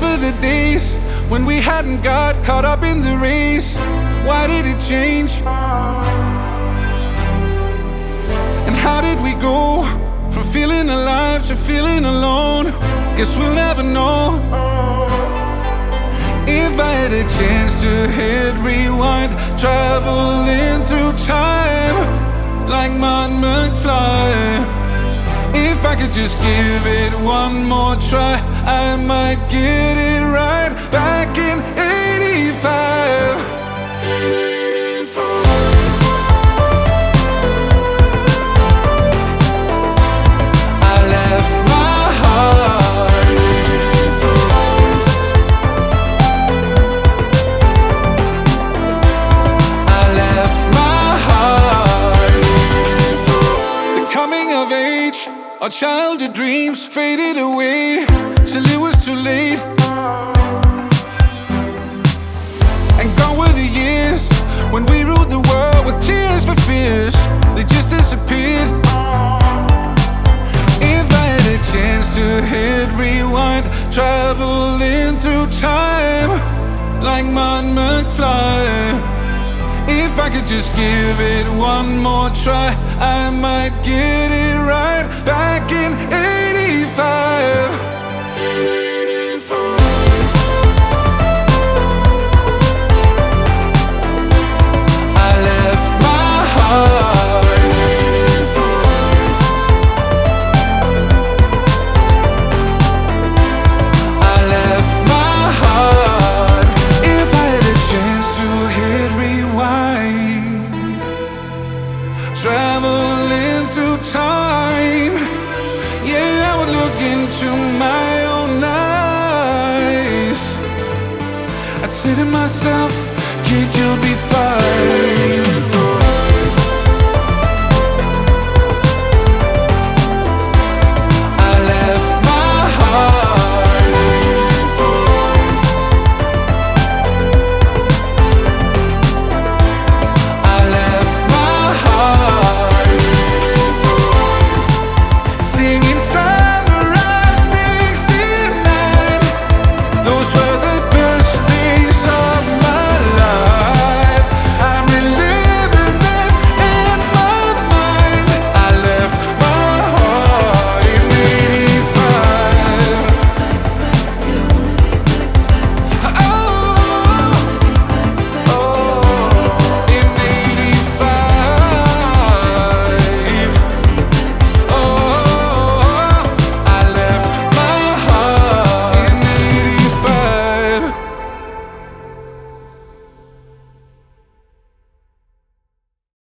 remember the days when we hadn't got caught up in the race. Why did it change? And how did we go from feeling alive to feeling alone? Guess we'll never know. If I had a chance to hit rewind, traveling through time like Marty McFly. If I could just give it one more try, I might get it right back in 85. I left my heart. I left my heart. The coming of age, our childhood dreams faded away till it was too late. And gone were the years when we ruled the world with tears for fears. They just disappeared. If I had a chance to hit rewind, traveling through time like Marty McFly. If I could just give it one more try, I might get it right back in 85. I left my heart. I left my heart. If I had a chance to hit rewind, traveling through time, yeah, I would look into my own eyes. I'd say to myself, kid, you'll be fine.